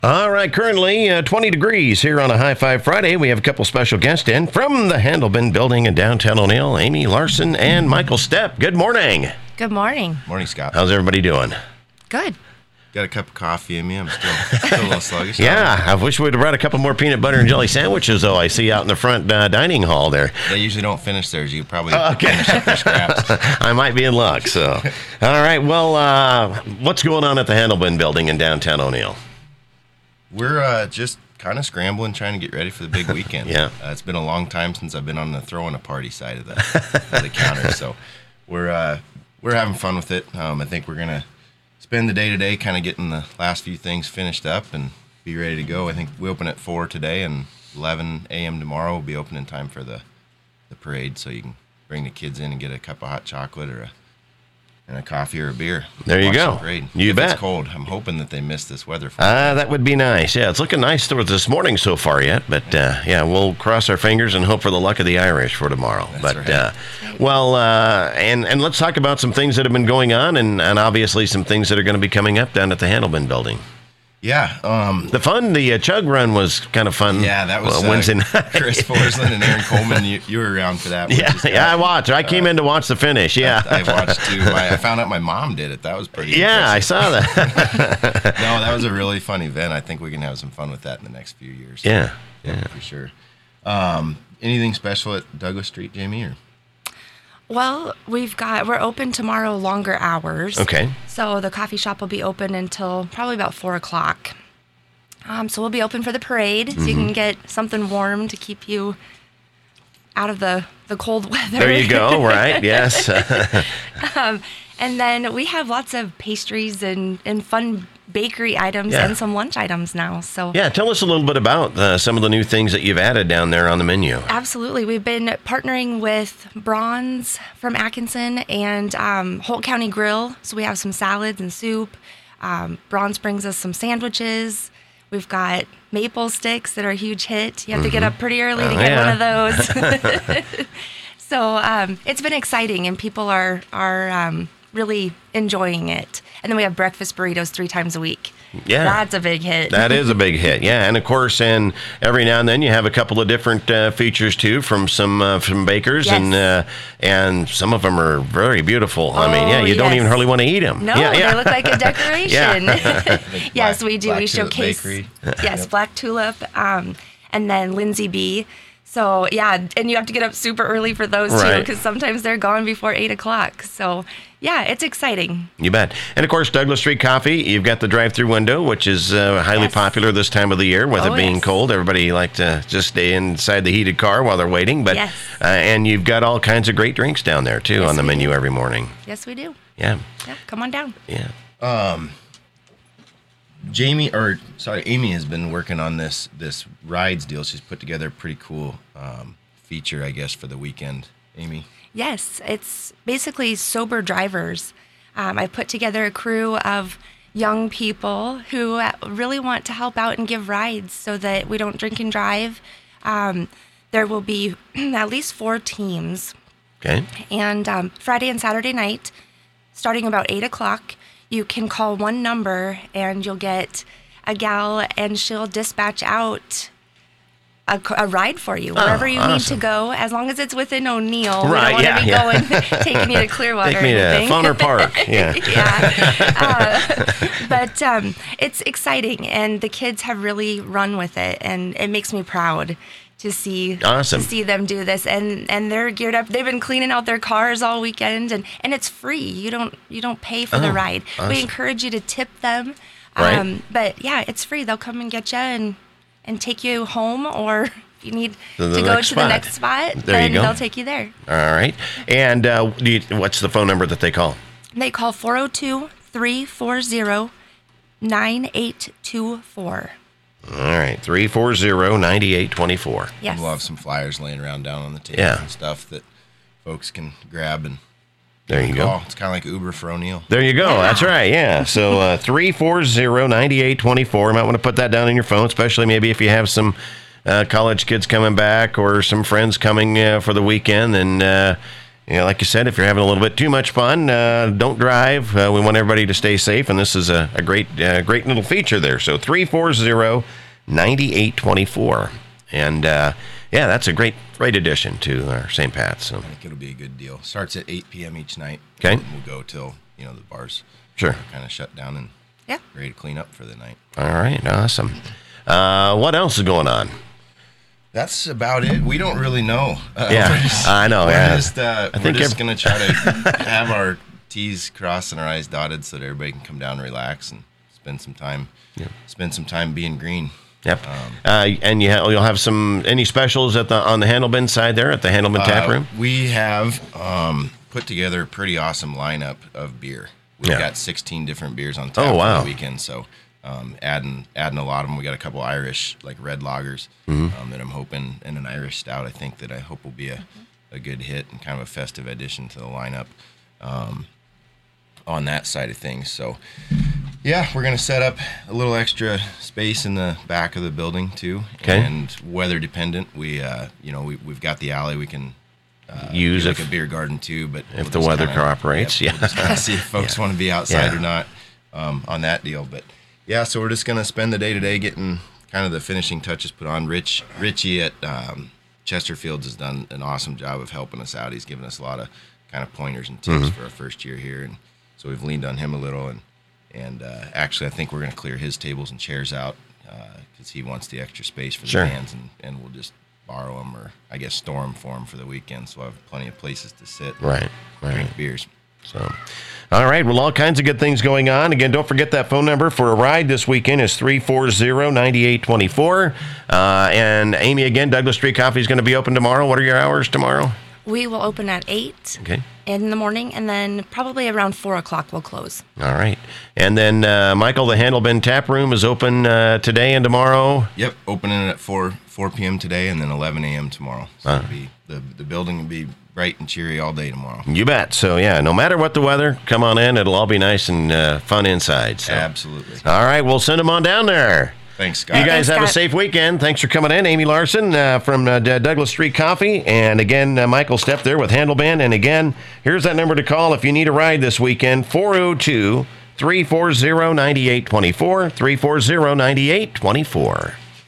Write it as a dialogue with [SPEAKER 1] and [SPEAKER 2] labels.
[SPEAKER 1] All right, currently 20 degrees here on a High Five Friday. We have a couple special guests in from the Handelman Building in downtown O'Neill, Amy Larson and Michael Stepp. Good morning.
[SPEAKER 2] Good morning.
[SPEAKER 3] Morning, Scott.
[SPEAKER 1] How's everybody doing?
[SPEAKER 2] Good.
[SPEAKER 3] Got a cup of coffee in me. I'm still a little sluggish.
[SPEAKER 1] Yeah, I wish we'd have brought a couple more peanut butter and jelly sandwiches, though. I see out in the front dining hall there.
[SPEAKER 3] They usually don't finish theirs. You probably finish up your scraps.
[SPEAKER 1] I might be in luck, so. All right, well, what's going on at the Handelman Building in downtown O'Neill?
[SPEAKER 3] We're just kind of scrambling, trying to get ready for the big weekend.
[SPEAKER 1] Yeah.
[SPEAKER 3] It's been a long time since I've been on the throwing a party side of the counter, so we're having fun with it. I think we're gonna spend the day today kind of getting the last few things finished up and be ready to go. I think we open at 4 today, and 11 a.m. tomorrow will be open in time for the parade, so you can bring the kids in and get a cup of hot chocolate or a coffee or a beer.
[SPEAKER 1] There you
[SPEAKER 3] Watch
[SPEAKER 1] go.
[SPEAKER 3] the parade.
[SPEAKER 1] You
[SPEAKER 3] if
[SPEAKER 1] bet.
[SPEAKER 3] It's cold. I'm hoping that they miss this weather.
[SPEAKER 1] That would be nice. Yeah, it's looking nice this morning so far yet, but yeah, we'll cross our fingers and hope for the luck of the Irish for tomorrow.
[SPEAKER 3] That's right.
[SPEAKER 1] Well, and let's talk about some things that have been going on and obviously some things that are going to be coming up down at the Handelman Building.
[SPEAKER 3] Yeah.
[SPEAKER 1] The chug run was kind of fun.
[SPEAKER 3] Yeah, that was
[SPEAKER 1] Wednesday night.
[SPEAKER 3] Chris Forsland and Aaron Coleman, you were around for that.
[SPEAKER 1] Yeah, I watched. I came in to watch the finish, yeah.
[SPEAKER 3] I watched too. I found out my mom did it. That was pretty impressive.
[SPEAKER 1] I saw that.
[SPEAKER 3] No, that was a really fun event. I think we can have some fun with that in the next few years.
[SPEAKER 1] Yeah.
[SPEAKER 3] For sure. Anything special at Douglas Street, Jamie? Or?
[SPEAKER 2] Well, we're open tomorrow longer hours.
[SPEAKER 1] Okay.
[SPEAKER 2] So the coffee shop will be open until probably about 4 o'clock. So we'll be open for the parade, so you can get something warm to keep you out of the cold weather.
[SPEAKER 1] There you go, right, yes.
[SPEAKER 2] And then we have lots of pastries and fun bakery items and some lunch items now. So
[SPEAKER 1] yeah, tell us a little bit about some of the new things that you've added down there on the menu.
[SPEAKER 2] Absolutely. We've been partnering with Bronze from Atkinson and Holt County Grill. So we have some salads and soup. Bronze brings us some sandwiches. We've got maple sticks that are a huge hit. You have to get up pretty early to get one of those. So it's been exciting, and people are really enjoying it. And then we have breakfast burritos 3 times a week.
[SPEAKER 1] Yeah.
[SPEAKER 2] That's a big hit.
[SPEAKER 1] That is a big hit, yeah. And of course, and every now and then you have a couple of different features too from some bakers,
[SPEAKER 2] Yes.
[SPEAKER 1] and some of them are very beautiful. I mean,
[SPEAKER 2] Oh,
[SPEAKER 1] you don't
[SPEAKER 2] yes.
[SPEAKER 1] even hardly want to eat them.
[SPEAKER 2] No,
[SPEAKER 1] yeah.
[SPEAKER 2] they look like a decoration. Yes, we do.
[SPEAKER 3] Black
[SPEAKER 2] We
[SPEAKER 3] Tulip
[SPEAKER 2] showcase.
[SPEAKER 3] Bakery.
[SPEAKER 2] Yes, Black Tulip, and then Lindsay B. So yeah, and you have to get up super early for those too,
[SPEAKER 1] Right.
[SPEAKER 2] because sometimes they're gone before 8 o'clock. So yeah, it's exciting.
[SPEAKER 1] You bet. And of course, Douglas Street Coffee, you've got the drive-through window, which is highly
[SPEAKER 2] Yes.
[SPEAKER 1] popular this time of the year with it being
[SPEAKER 2] Yes.
[SPEAKER 1] cold. Everybody like to just stay inside the heated car while they're waiting. But
[SPEAKER 2] Yes.
[SPEAKER 1] and you've got all kinds of great drinks down there too
[SPEAKER 2] Yes,
[SPEAKER 1] on the
[SPEAKER 2] we
[SPEAKER 1] menu
[SPEAKER 2] do.
[SPEAKER 1] every morning.
[SPEAKER 2] Yes, we do.
[SPEAKER 1] Yeah.
[SPEAKER 2] Yeah, come on down.
[SPEAKER 1] Yeah.
[SPEAKER 3] Amy has been working on this rides deal. She's put together a pretty cool feature, I guess, for the weekend. Amy?
[SPEAKER 2] Yes, it's basically sober drivers. I put together a crew of young people who really want to help out and give rides so that we don't drink and drive. There will be at least 4 teams.
[SPEAKER 1] Okay.
[SPEAKER 2] And Friday and Saturday night, starting about 8 o'clock, you can call one number and you'll get a gal, and she'll dispatch out a ride for you wherever you need to
[SPEAKER 1] awesome.
[SPEAKER 2] go, as long as it's within O'Neill.
[SPEAKER 1] Right,
[SPEAKER 2] We don't want to be
[SPEAKER 1] yeah.
[SPEAKER 2] going taking you to Clearwater.
[SPEAKER 1] Take me
[SPEAKER 2] or
[SPEAKER 1] to
[SPEAKER 2] anything.
[SPEAKER 1] Funner Park. Yeah.
[SPEAKER 2] But it's exciting, and the kids have really run with it, and it makes me proud to see
[SPEAKER 1] Awesome.
[SPEAKER 2] to see them do this, and they're geared up. They've been cleaning out their cars all weekend, and it's free. You don't pay for the ride.
[SPEAKER 1] awesome.
[SPEAKER 2] We encourage you to tip them.
[SPEAKER 1] Right.
[SPEAKER 2] But yeah, it's free. They'll come and get you and take you home, or if you need
[SPEAKER 1] To the
[SPEAKER 2] to go
[SPEAKER 1] next
[SPEAKER 2] to the
[SPEAKER 1] spot.
[SPEAKER 2] next spot,
[SPEAKER 1] There you
[SPEAKER 2] then
[SPEAKER 1] go.
[SPEAKER 2] they'll take you there.
[SPEAKER 1] All right. And what's the phone number that they call?
[SPEAKER 2] They call 402-340-9824.
[SPEAKER 1] All right. 340-9824.
[SPEAKER 2] Yes.
[SPEAKER 3] We'll have some flyers laying around down on the table
[SPEAKER 1] Yeah.
[SPEAKER 3] and stuff that folks can grab and
[SPEAKER 1] There you go.
[SPEAKER 3] call. It's kind of like Uber for O'Neill.
[SPEAKER 1] There you go.
[SPEAKER 2] Yeah.
[SPEAKER 1] That's right. Yeah. So 340-9824. You might want to put that down in your phone, especially maybe if you have some college kids coming back or some friends coming for the weekend. And like you said, if you're having a little bit too much fun, don't drive. We want everybody to stay safe, and this is a great little feature there. So 340-9824. And, that's a great addition to our St. Pat's. So.
[SPEAKER 3] I think it'll be a good deal. Starts at 8 p.m. each night.
[SPEAKER 1] Okay.
[SPEAKER 3] And we'll go till, the bars kind of shut down and ready to clean up for the night.
[SPEAKER 1] All right, awesome. What else is going on?
[SPEAKER 3] That's about it. We don't really know.
[SPEAKER 1] I know.
[SPEAKER 3] We're just going to try to have our T's crossed and our I's dotted so that everybody can come down and relax and spend some time being green.
[SPEAKER 1] Yep. And you'll have any specials on the Handlebin side there at the Handlebin Tap Room?
[SPEAKER 3] We have put together a pretty awesome lineup of beer. We've got 16 different beers on tap for the weekend, so adding a lot of them. We got a couple Irish, like red lagers, that I'm hoping, and an Irish stout. I think that I hope will be a good hit and kind of a festive addition to the lineup on that side of things. So, we're gonna set up a little extra space in the back of the building too, and weather dependent. We've got the alley we can
[SPEAKER 1] use
[SPEAKER 3] like a beer garden too, but
[SPEAKER 1] if the weather cooperates,
[SPEAKER 3] we'll just see if folks want to be outside or not on that deal, but. Yeah, so we're just going to spend the day today getting kind of the finishing touches put on. Richie at Chesterfields has done an awesome job of helping us out. He's given us a lot of kind of pointers and tips for our first year here, and so we've leaned on him a little. And actually, I think we're going to clear his tables and chairs out because he wants the extra space for the bands, and we'll just borrow them or, I guess, store them for him for the weekend, so we'll have plenty of places to sit and drink beers.
[SPEAKER 1] So, all right. Well, all kinds of good things going on. Again, don't forget that phone number for a ride this weekend is 340-9824. And Amy, again, Douglas Street Coffee is going to be open tomorrow. What are your hours tomorrow?
[SPEAKER 2] We will open at 8 in the morning, and then probably around 4 o'clock we'll close.
[SPEAKER 1] All right. And then, Michael, the Handlebin Tap Room is open today and tomorrow?
[SPEAKER 3] Yep, opening at 4 p.m. today and then 11 a.m. tomorrow. So it'll be, the building will be bright and cheery all day tomorrow.
[SPEAKER 1] You bet. So, no matter what the weather, come on in. It'll all be nice and fun inside. So.
[SPEAKER 3] Absolutely.
[SPEAKER 1] All right, we'll send them on down there.
[SPEAKER 3] Thanks, Scott.
[SPEAKER 1] You guys have a safe weekend. Thanks for coming in. Amy Larson from Douglas Street Coffee. And again, Michael Stepp there with Handlebin. And again, here's that number to call if you need a ride this weekend, 402-340-9824, 340-9824.